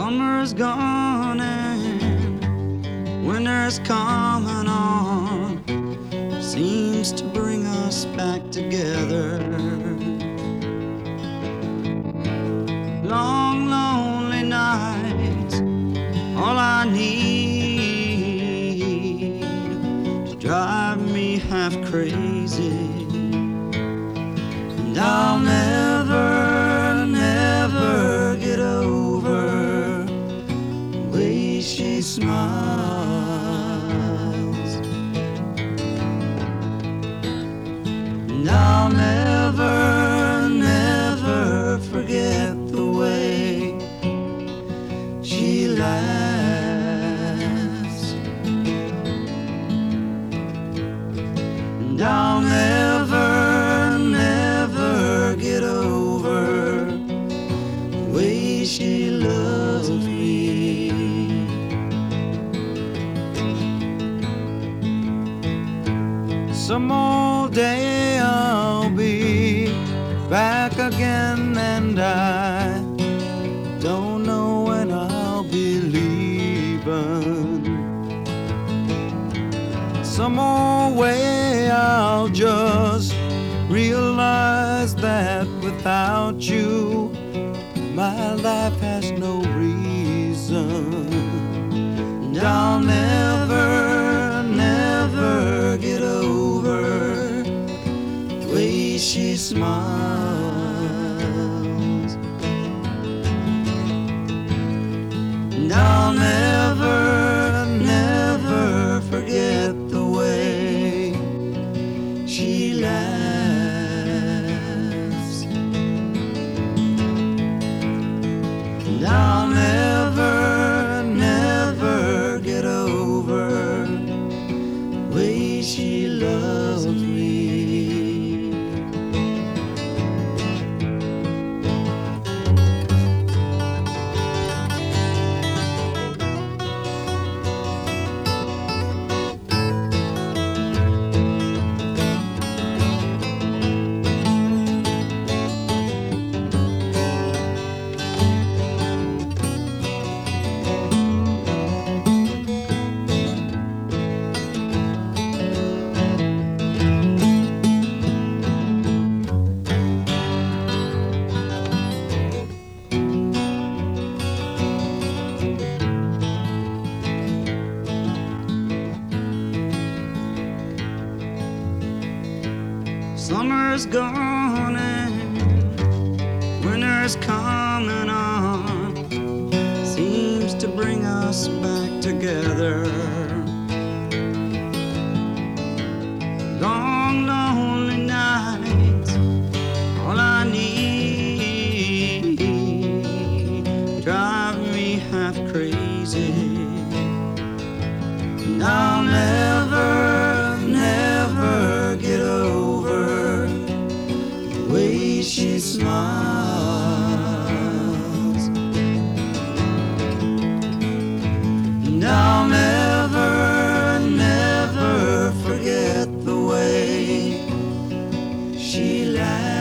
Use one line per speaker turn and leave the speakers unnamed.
Summer's gone and winter's coming on, seems to bring us back together. Long, lonely nights, all I need to drive me half crazy. And I'll never, never get over the way she smiles. And I'll never, never forget the way she laughs. And I'll never, never get over the way she loves me. Some old day I'll be back again, and I don't know when I'll be leaving. Some old way I'll just realize that without you my life has no reason. And I'll never, never get over the way she smiles. And I'll never, never forget the way she laughs. And I'll never, never get over the way she loves me. Summer's gone and winter's coming on, seems to bring us back together. Long, lonely nights, all I need, drive me half crazy. And I'll never, never get over the way she smiles. And I'll never, never forget the way she laughs.